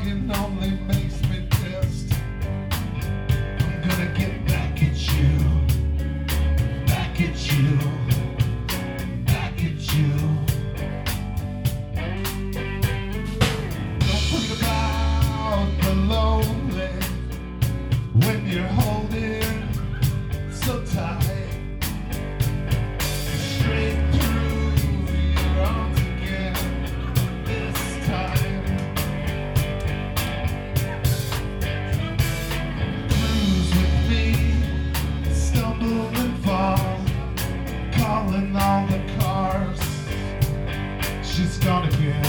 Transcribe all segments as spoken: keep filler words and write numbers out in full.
hugging only makes me pissed. I'm gonna get back at you, back at you, back at you. Don't think about the lonely when you're holding so tight. Straight through your arms again this time. Cruise with me, stumble and fall, calling all the cars. She's gone again.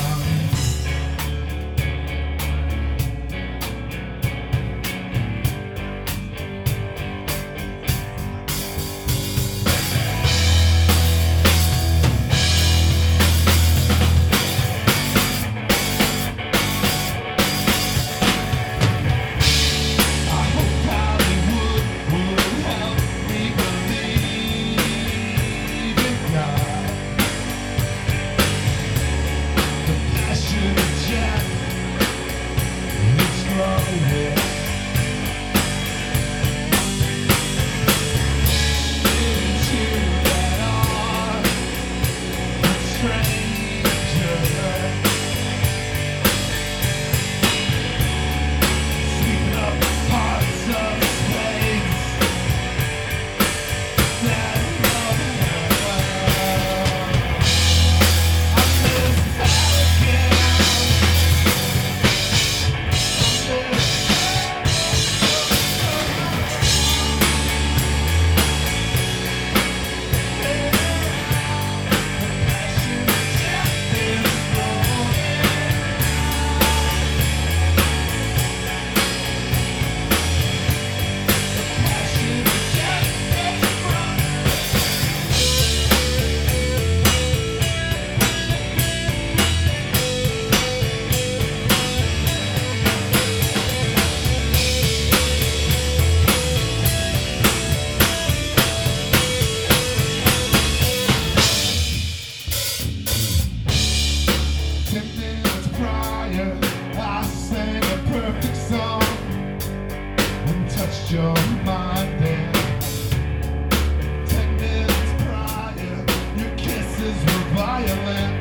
Your mind then. Ten minutes prior, your kisses were violent.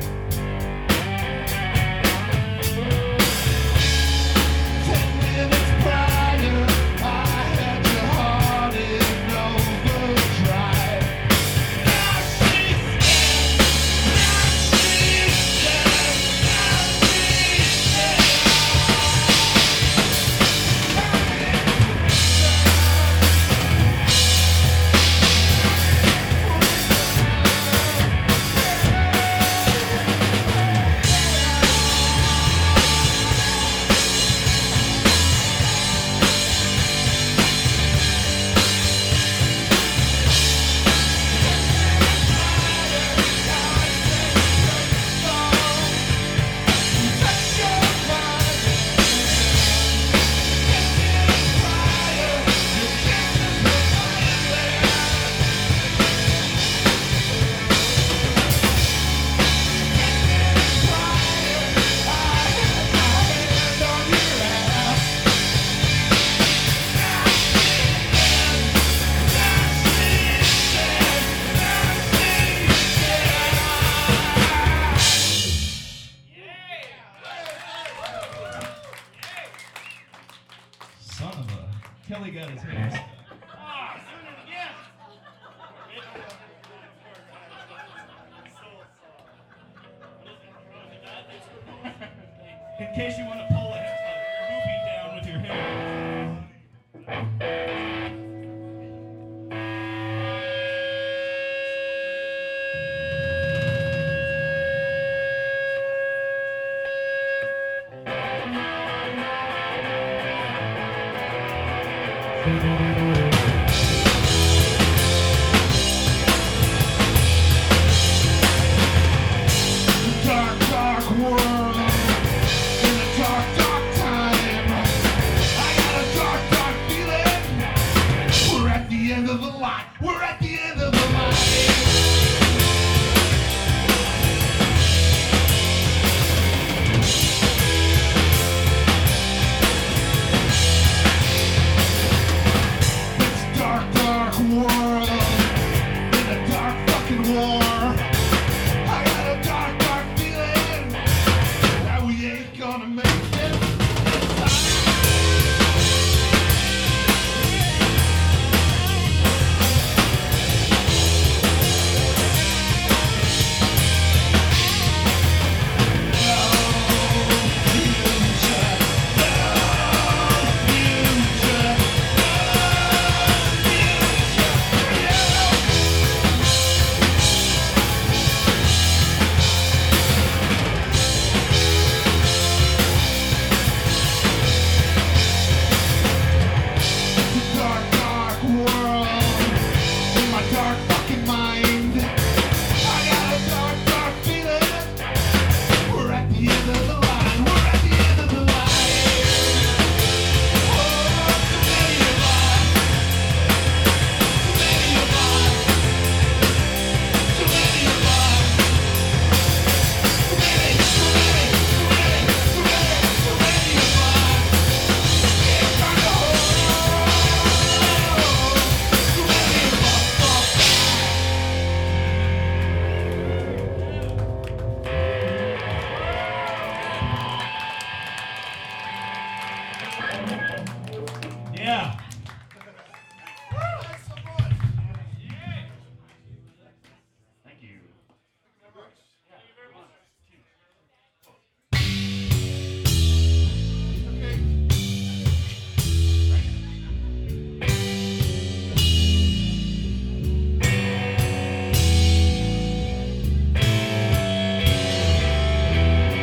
Ten minutes prior, I had your heart in overdrive. Now she's dead. Now she's dead. Now she's dead. Son of a... Kelly got his hands. In case you want to pull a, a movie down with your hair. Dark, dark world, in a dark, dark time. I got a dark, dark feeling. We're at the end of the line. We're at the end of the line. Yeah. Thank you.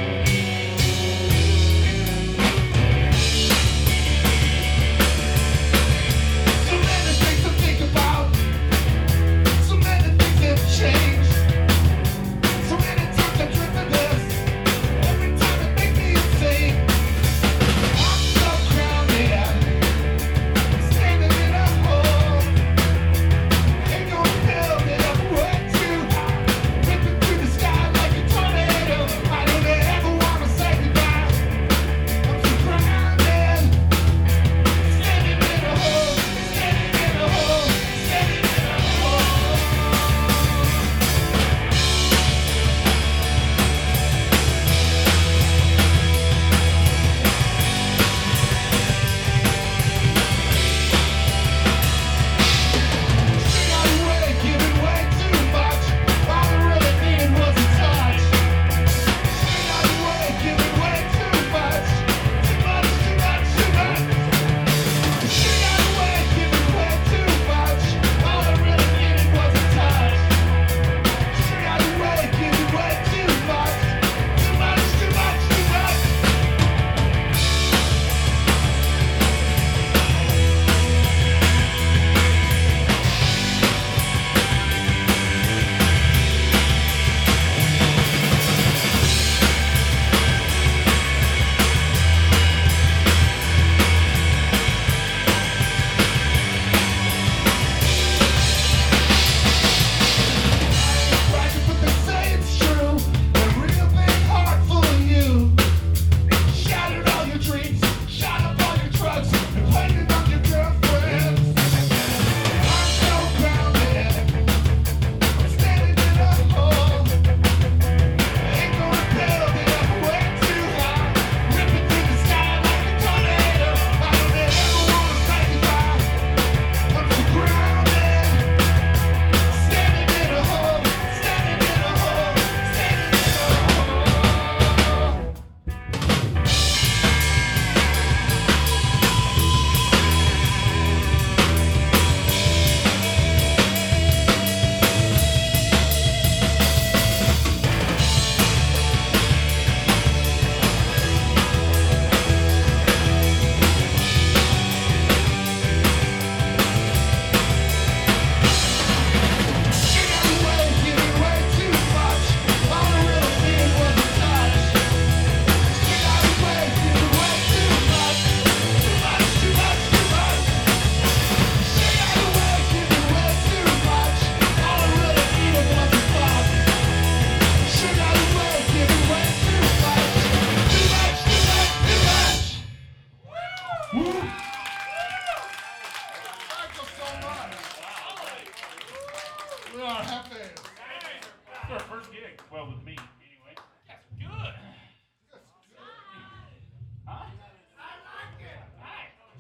Thank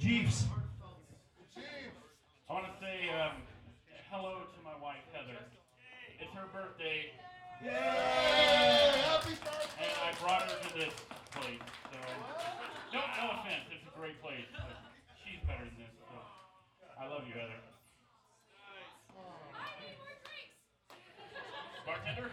Jeeves. I want to say um, hello to my wife, Heather. It's her birthday, Yay! Happy birthday! and I brought her to this place. So, no, no offense, it's a great place, but she's better than this. So, I love you, Heather. Bartender?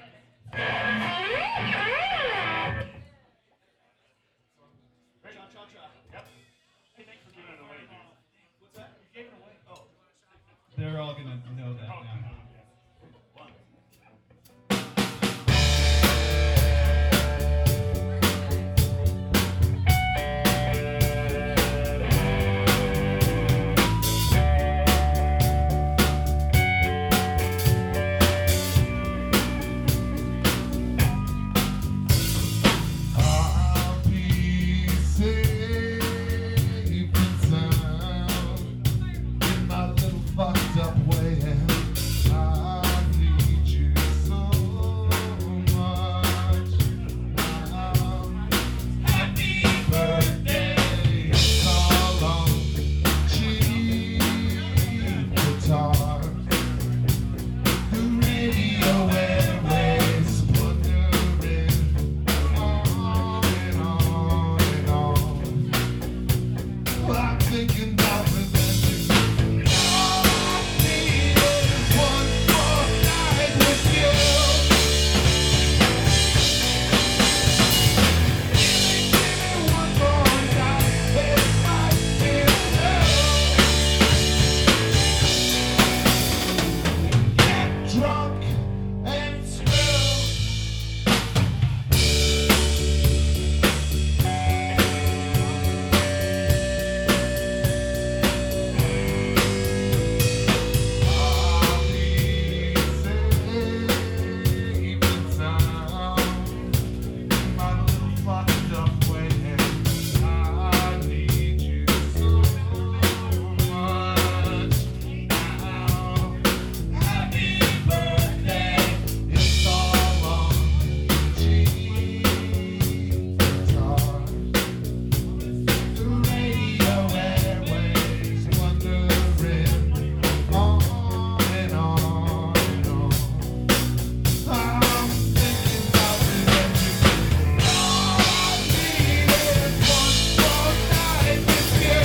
Great. Yep. Hey, thanks for giving it away, dude. What's that? You gave it away? Oh. They're all gonna know that Oh, now. yeah. One. I'll be safe and sound in my little fucked up way. I need you so much. Um, happy birthday, call on cheap guitar. The radio airways wondering on and on and on. I'm thinking about revenge. All I need is one more night with you. Give me, give me one more night. It might feel good. Get drunk and spill. I'll be safe and sound in my little fucked up way. I need you so much now. Happy birthday, it's all on G guitar. The radio airways wondering on and on and on. I'm thinking about revenge. All I need is one more night with you.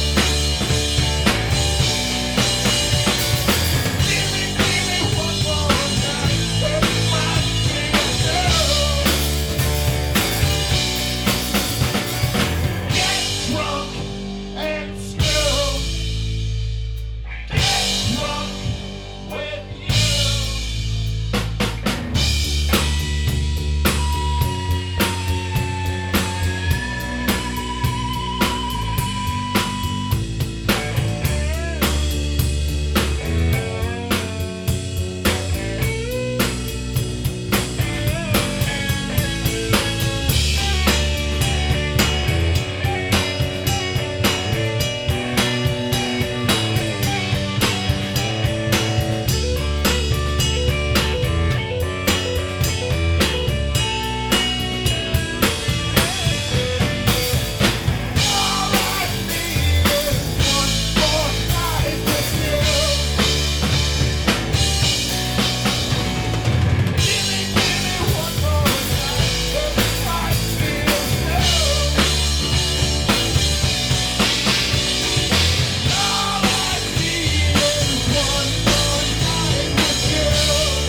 Give me, give me one more night. It might feel good. Get drunk and spill. Get drunk with you. All I need is one more night with you. Give me, give me one more night. It might feel good. All I need is one more night with you.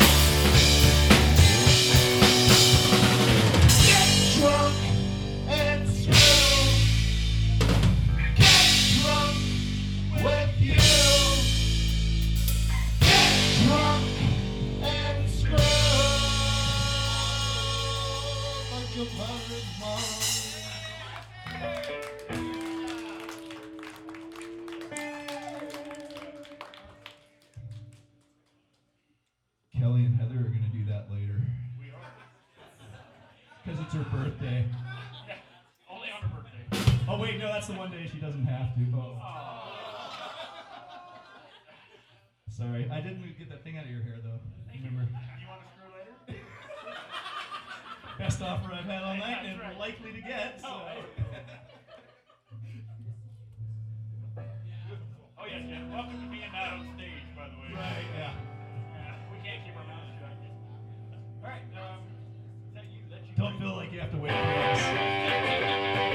Get drunk and spill. Get drunk with you. Get drunk and spill. Like a pirate mom. Kelly and Heather are gonna do that later. We are. Because it's her birthday. Yeah, only on her birthday. Oh wait, no, that's the one day she doesn't have to. Oh. Sorry, I didn't get that thing out of your hair though. Remember, You want a screw later? best offer I've had all night That's and right. likely to get. So. Oh, hey. have to wait for this.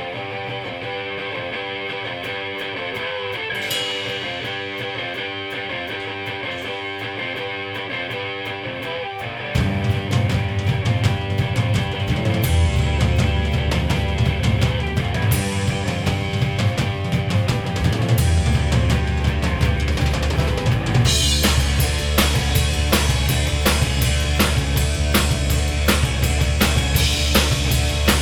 Thank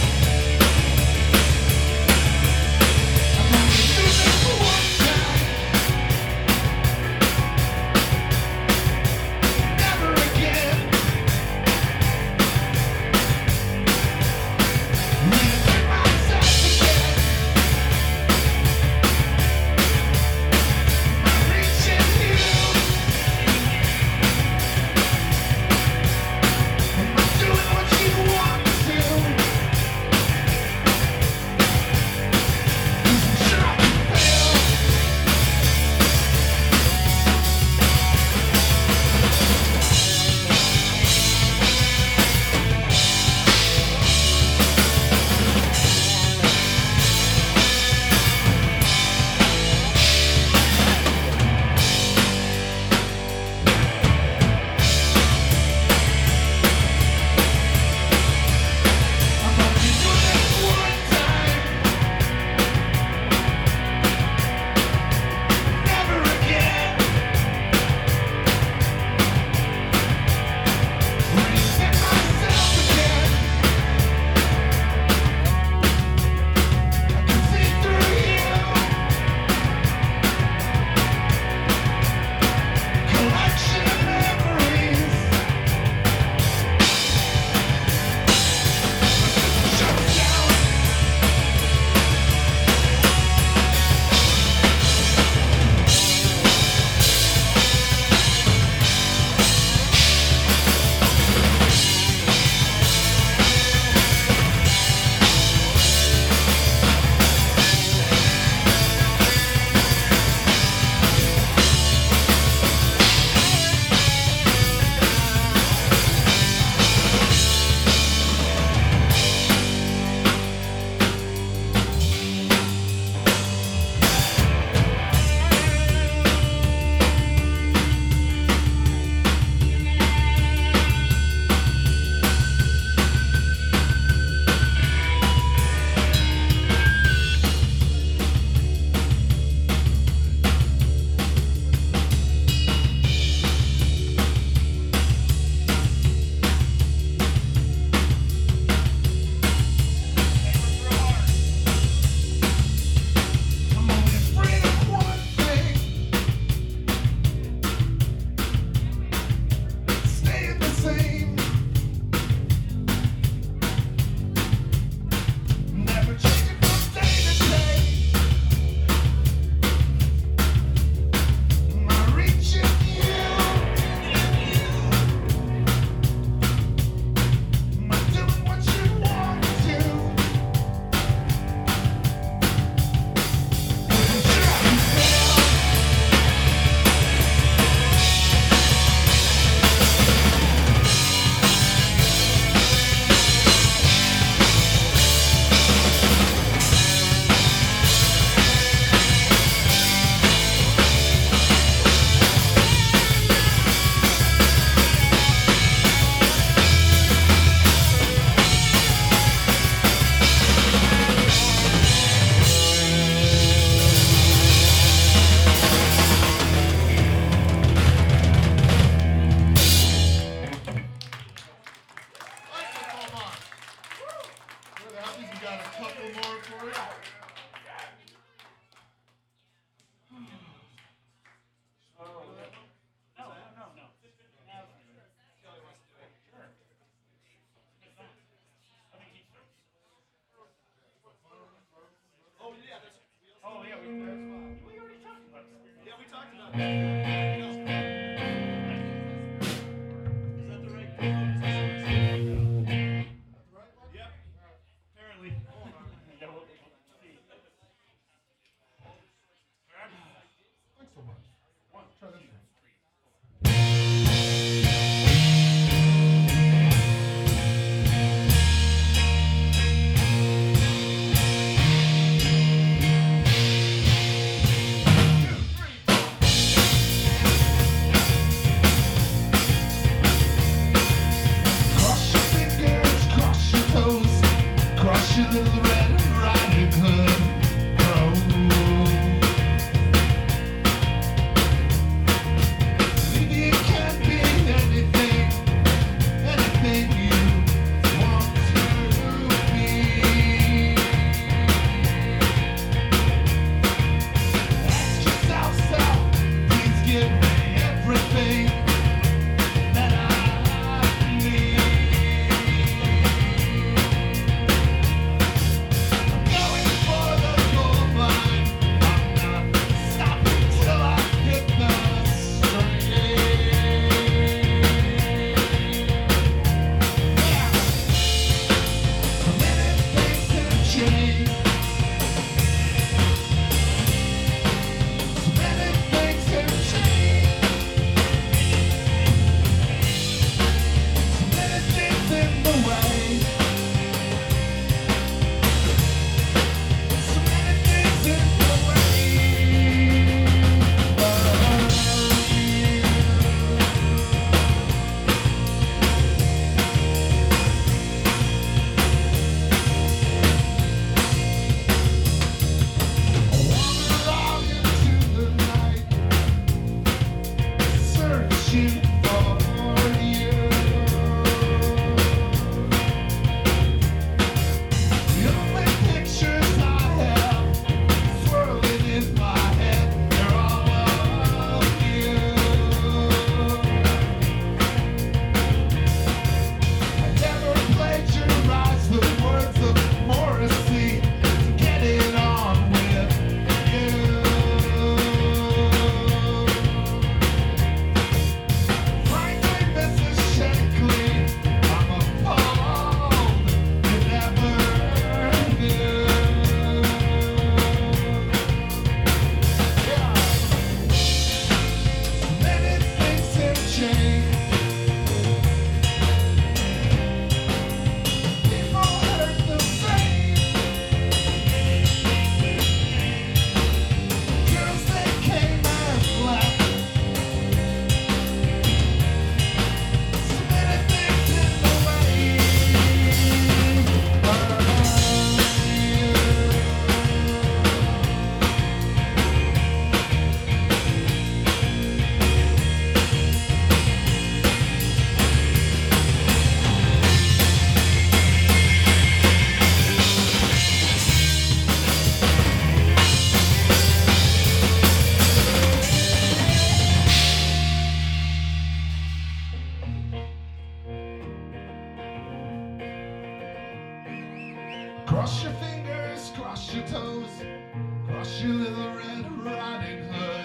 watch you in the Red Riding Hood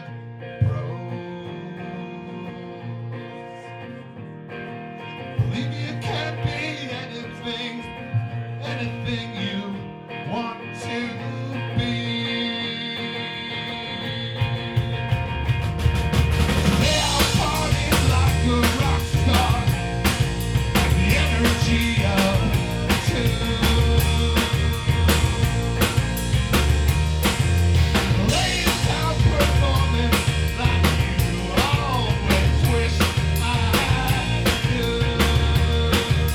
prose. Believe you can be anything, anything you want to be. Today I'll party like a rock star, like the energy of two. Laying out performing like you always wish I could.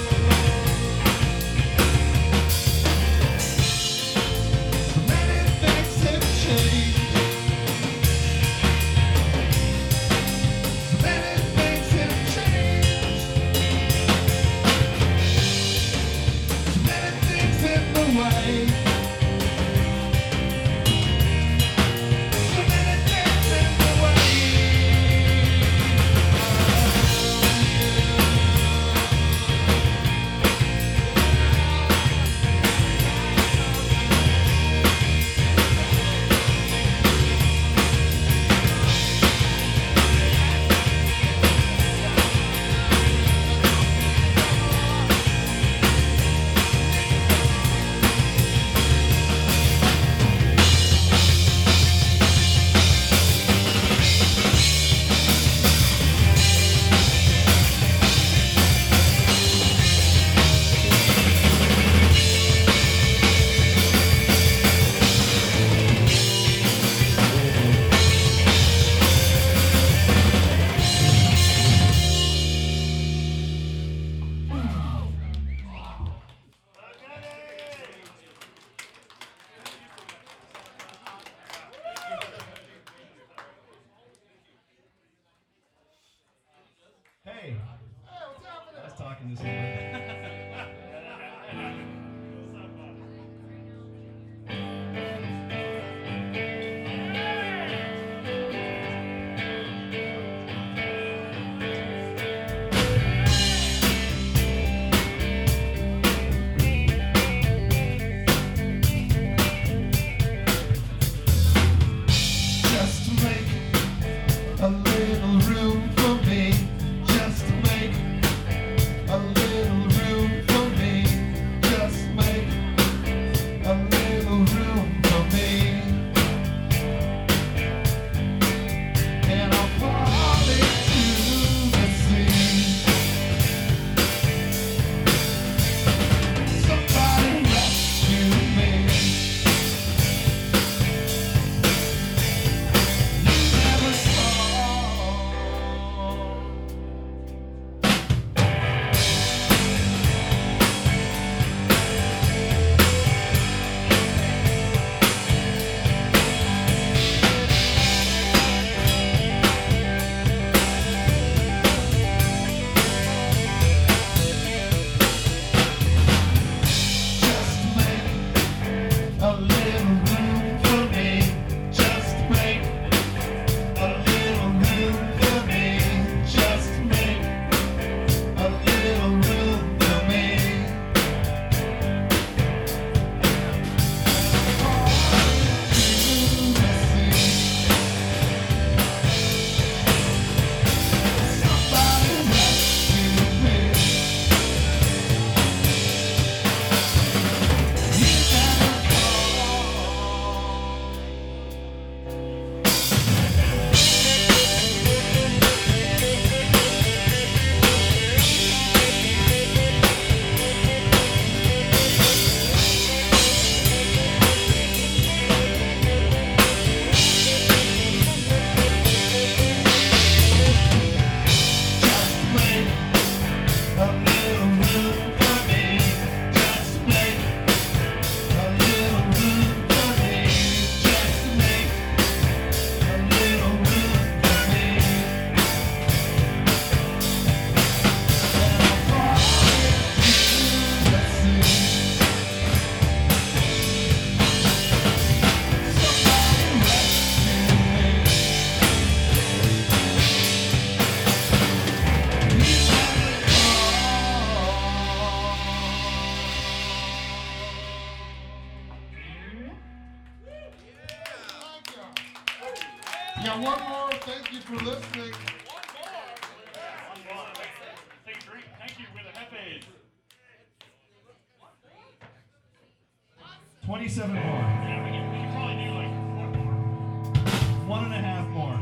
So many things Yeah, one more. Thank you for listening. One more. Take a drink. Thank you with a Hefes. Twenty-seven more. Yeah, we can, we can probably do like one more. One and a half more.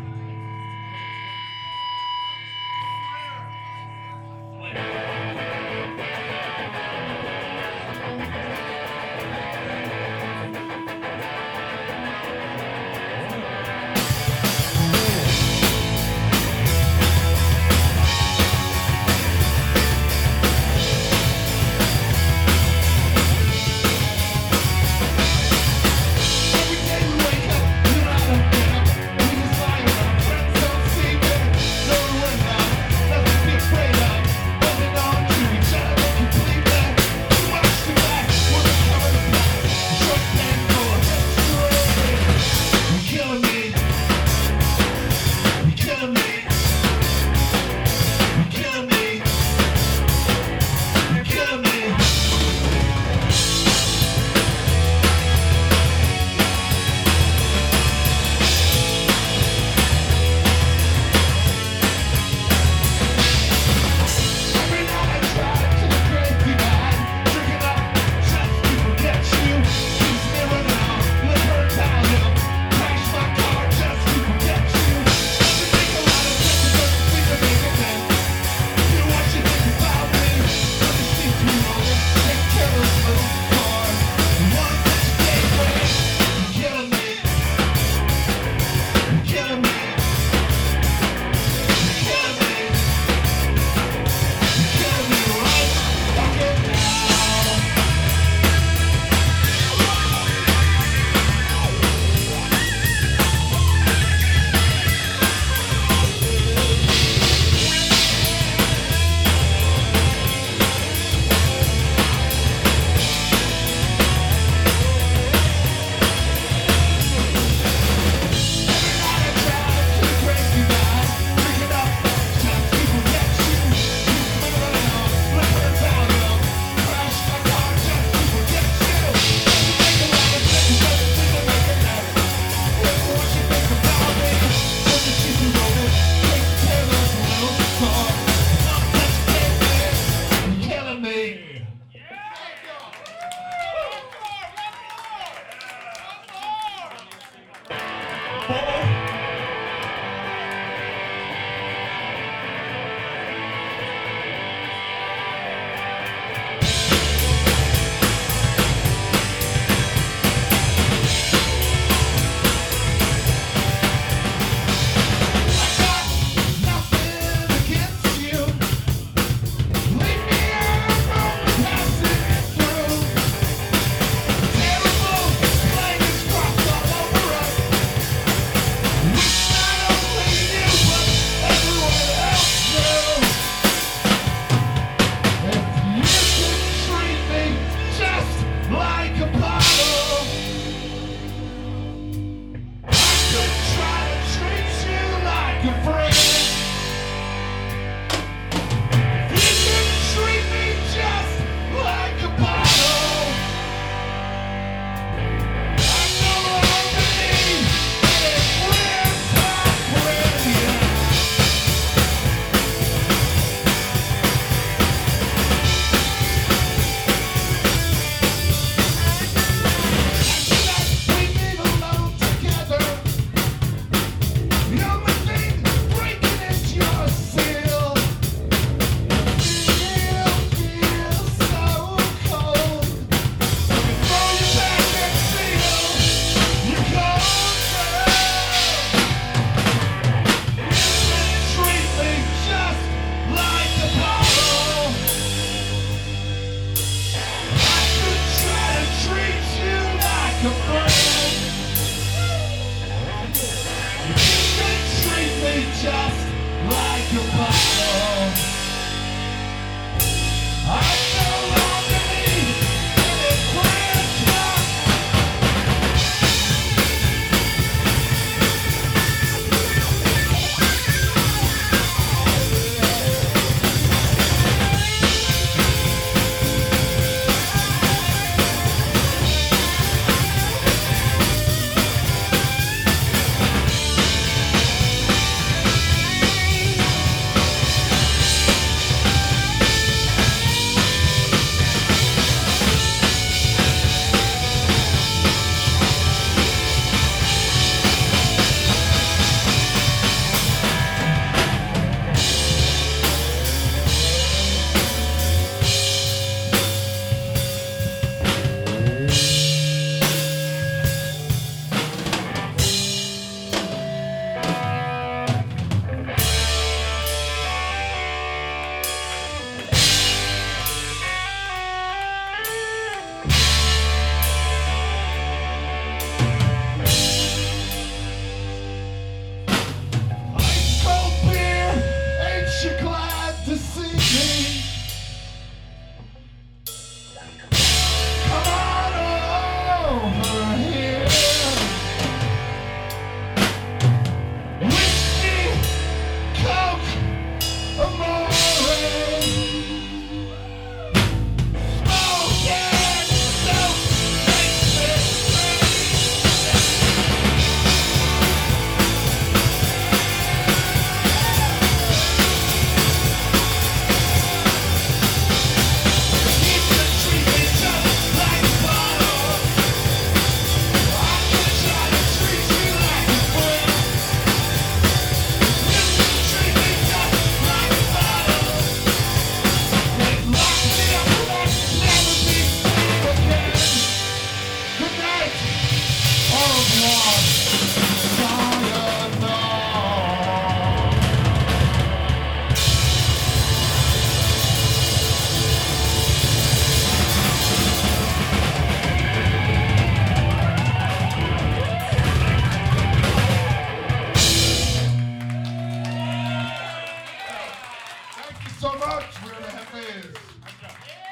so much. We're the Hefes. Good job.